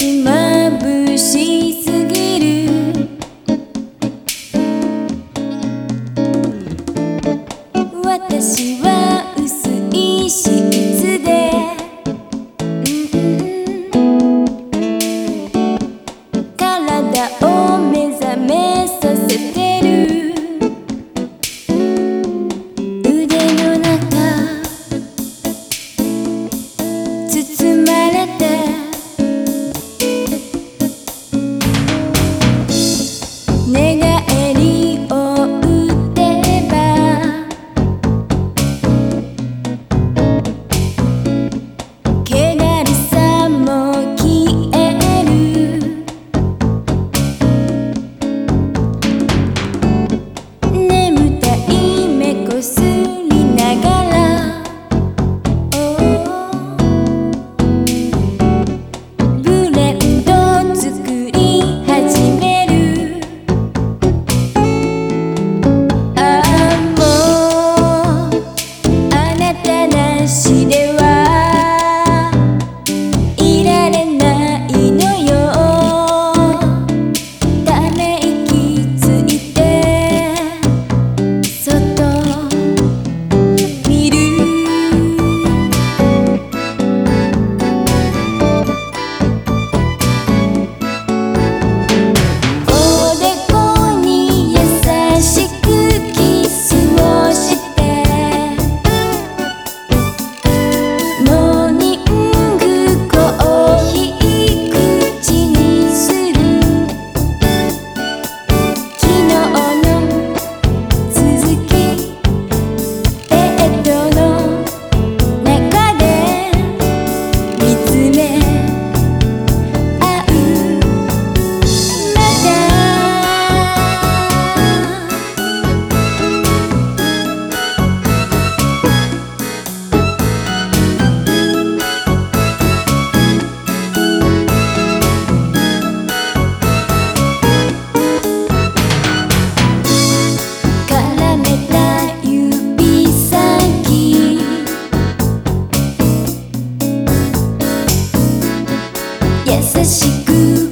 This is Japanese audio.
私眩しすぎる。私は薄いシーツで体を目覚めさせてる。腕の中包まれて寝返りを打てば気だるさも消える。眠たい目こすりながらブレンド作り始める。ああもうあなたなしではいられないのよ。ため息ついてそっと見る。おでこに優しくキスをしてモーニングコーヒー口にする。昨日の続きベッドの中で見つめ合う。また絡めた指先優しく